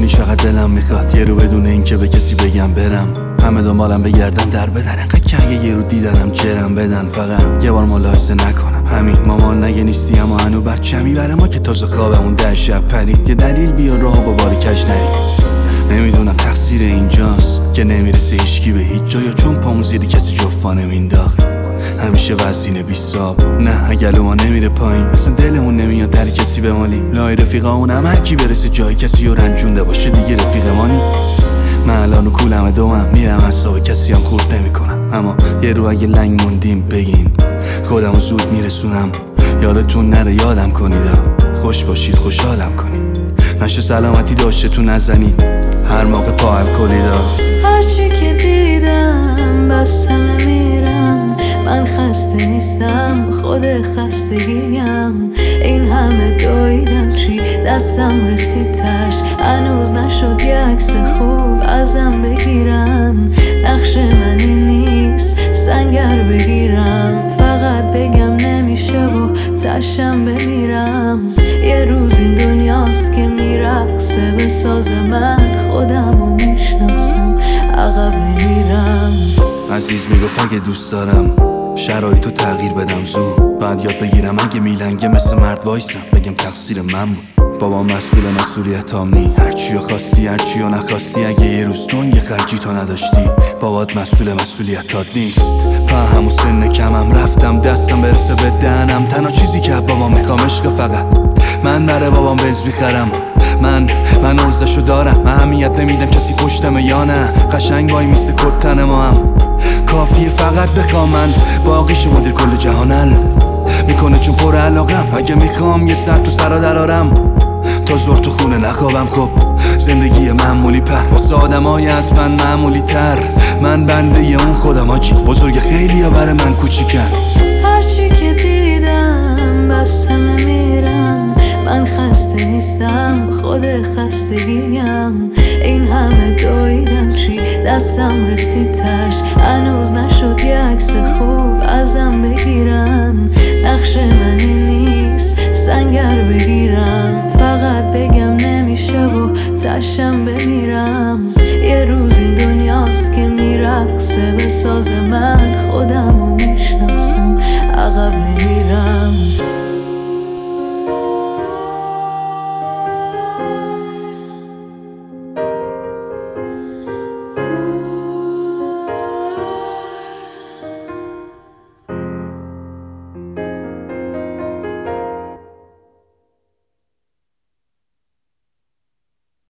میدونی چقدر دلم میخواد یه رو بدون این که به کسی بگم برم، همه دنبالم بگردن در بدن، انقدر که اگه یه رو دیدنم جرم بدن، فقط یه بار ملاحظه نکنم همین. مامان نگه نیستی اما هنو بچه میبره ما که تازه خوابمون 10 شب پرید، یه دلیل بیار راه با باری کج نرید. نمیدونم تقصیر اینجاست که نمیرسه هیچکی به هیچ جا، یا چون پامون زیر کسی جفا نمینداخت همیشه وزینه بیساب. نه اگه ما نمیره پایین اصلا دلمون نمیاد در کسی بمالیم، لای رفیقامون هم هر کی برسه جای کسی رو رنجونده باشه دیگه رفیق مانی. من الان و کولم دومم میرم حساب کسی هم خورد نمی کنم، اما یه رو اگه لنگ موندیم بگین خودمو زود میرسونم. یادتون نره یادم کنید، خوش باشید خوشحالم کنید، نشه سلامتی داشته تو نزنید هر موقع پا الکلیدا. هرچی که دیدم بس همه میرم، من خسته نیستم خود خستگیم. این همه دویدم چی دستم رسید تش، هنوز نشد یه عکس خوب ازم بگیرن. نقش من این نیست سنگر بگیرم، فقط بگم نمیشه و تشم بمیرم. یه روز این دنیاست که میرقصه به ساز من، خودمو میشناسم عقب نمیرم. عزیز میگفت اگه دوست دارم شرایطو تغییر بدم زود، بعد یاد بگیرم اگه میلنگه مثل مرد وایسم بگم تقصیر من بود. بابا مسئولیتام نی، هرچیو خواستی هرچیو نخواستی، اگه یه روز دنگ خرجی تو نداشتی بابات مسئولیتات نیست. په همون سن کمم رفتم دستم برسه به دهنم، تنها چیزی که بابا میخوام عشق، فقط من برای بابام بنز میخرم. من عرضشو دارم، اهمیت نمیدم کسی پشتمه یا نه، قشنگ وای میسه کتن ما هم کافیه فقط بخوام، من باقیش مدیر کل جهان میکنه چون پر علاقم. اگه میخوام یه سر تو سرا درارم تا زور تو خونه نخوابم، خب زندگی معمولی پر واسه آدمای از من معمولی تر، من بنده اون خودم آجی بزرگ خیلی ها برای من کوچیکن. هرچی که دیدم بس همه میرم، من خسته نیستم خود خستگیم. این همه دویدم چی دستم رسید تش، هنوز نشد یه عکس خوب ازم بگیرن. نقش من این نیست سنگر بگیرم، فقط بگم نمیشه و تشم بمیرم. یه روز این دنیاست که میرقصه به ساز